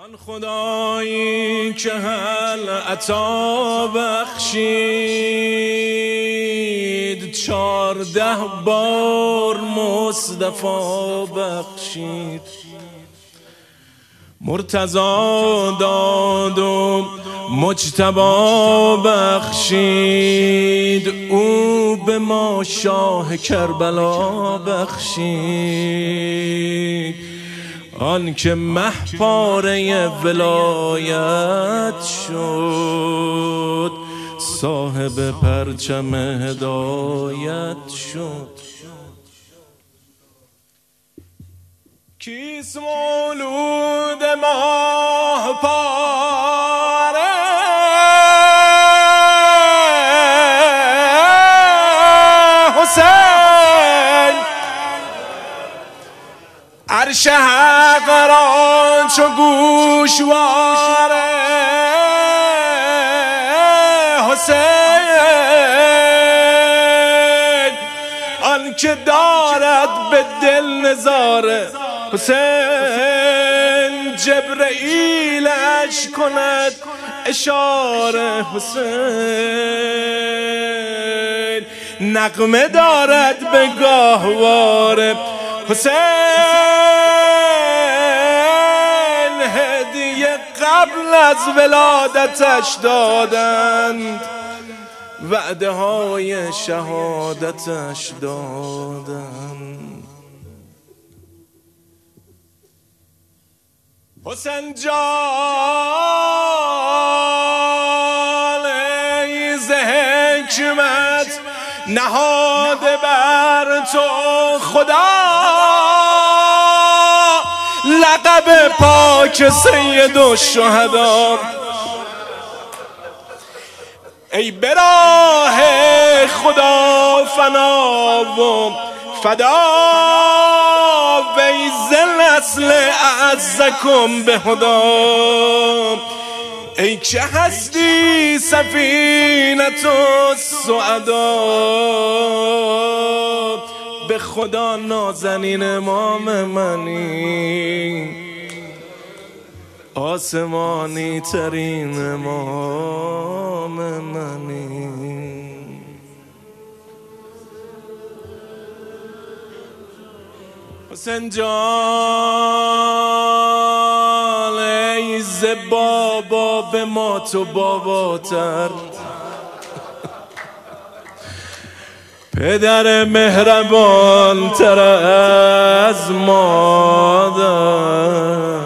آن خدایی که هل عطا بخشید 14 بار مصطفی بخشید، مرتضی داد و مجتبی بخشید، او به ما شاه کربلا بخشید. آن که مهپاره ولایت شد، صاحب پرچم هدایت شد. کیست مولود ماه پاره، حسین عرش حق را چو گوشواره، حسین آن که دارد به دل نظاره، حسین جبرئیلش کند اشاره، حسین نغمه دارد به گاهواره، حسین هدیه قبل از ولادتش دادند، وعده های شهادتش دادند. حسین جان ای ز حکمت نهاده بر تو خدا، لقب پاک سید الشهدا. ای به راه خدا فنا و فدا، وی ز نسل اعزکم به هدا. ای که هستی سفینت السعدا، به خدا نازنین امام منی، آسمانی ترین امام منی. حسین جان ای ز بابا به ما تو باباتر، پدر مهربان تر از مادر.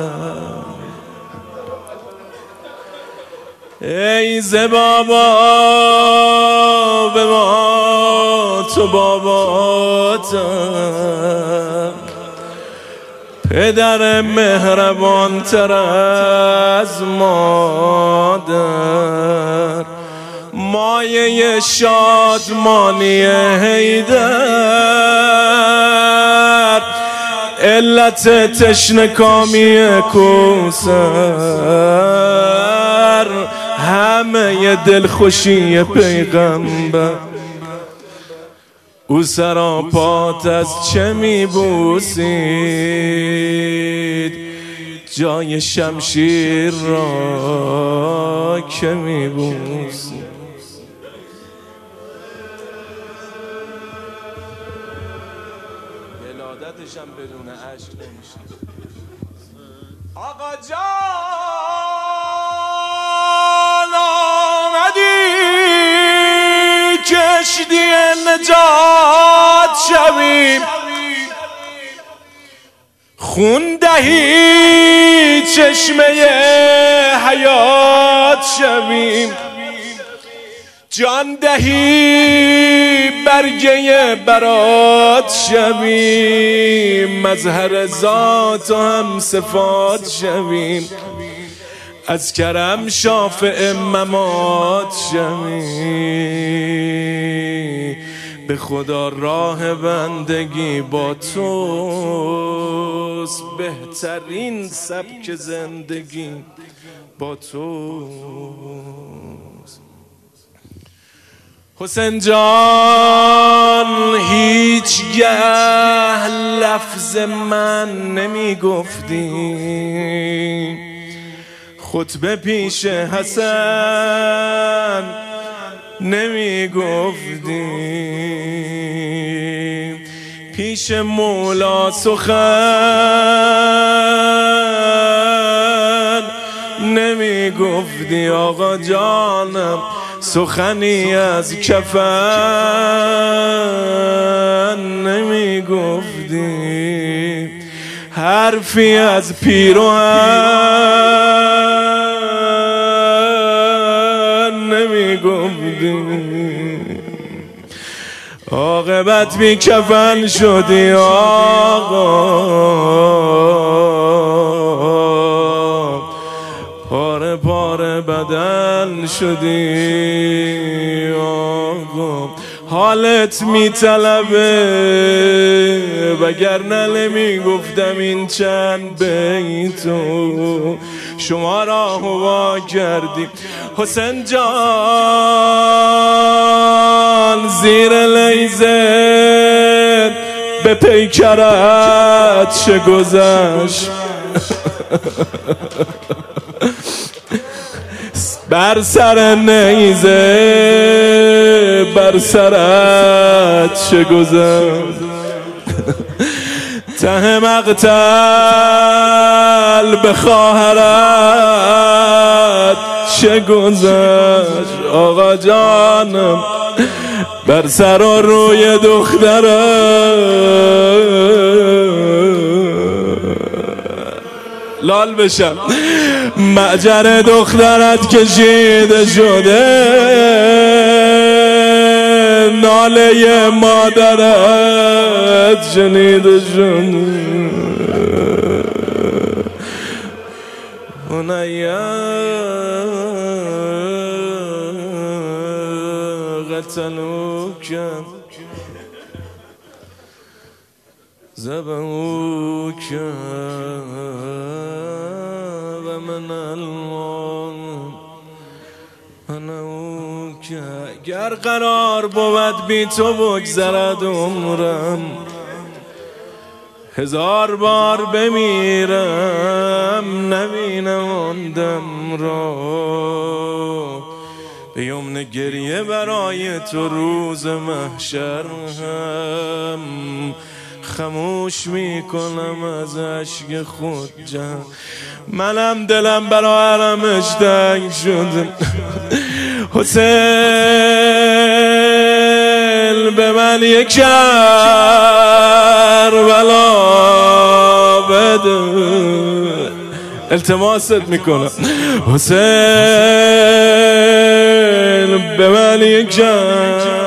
ای ز بابا به ما تو باباتر، پدر مهربان تر از مادر. مایه شادمانی حیدر، علت تشنکامی کوثر، همه دلخوشی پیغمبر. او سراپات از چه میبوسید، جای شمشیر را که میبوسید. ولادتش هم بدون عشق نمیشه. آقا جان آمدی کشتی نجات شویم، خون دهی چشمه حیات شویم، جان دهی برگه برات شویم، مظهر ذات و هم صفات شویم، از کرم شافع ممات شویم. به خدا راه بندگی با توست، بهترین سبک زندگی با توست. حسین جان هیچگه لفظ من نمی گفتی، خطبه پیش حسن نمی گفتی، پیش مولا سخن نمی گفتی. آقا جانم سخنی از کفن نمی گفتی، حرفی از پیراهن نمی گفتی. عاقبت بی کفن شدی آقا، پاره پاره بدن شدی آقا. حالت میطلبه وگرنه نمیگفتم این چند بیتو شما را هوا کردی. حسین جان زیر لیزه به پیکرت چه گذشت، بر سر نیزه بر سرت چه گذشت، ته مقتل به خواهرت چه گذشت. آقا جانم بر سر و روی دخترت لال بشم، معجر دخترت کشیده شده، ناله مادرت شنیده شده. قتلوك ذبحوك ومن المنعوك. گر قرار بود بی تو بگذرد عمرم، 1000 بار بمیرم نبینم آن دم را. به یمن گریه برای تو روز محشر هم خموش میکنم از اشک خود جمع. منم دلم برای حرمش تنگ شد. حسین به من یک کربلا بده، التماست میکنم. حسین به من یک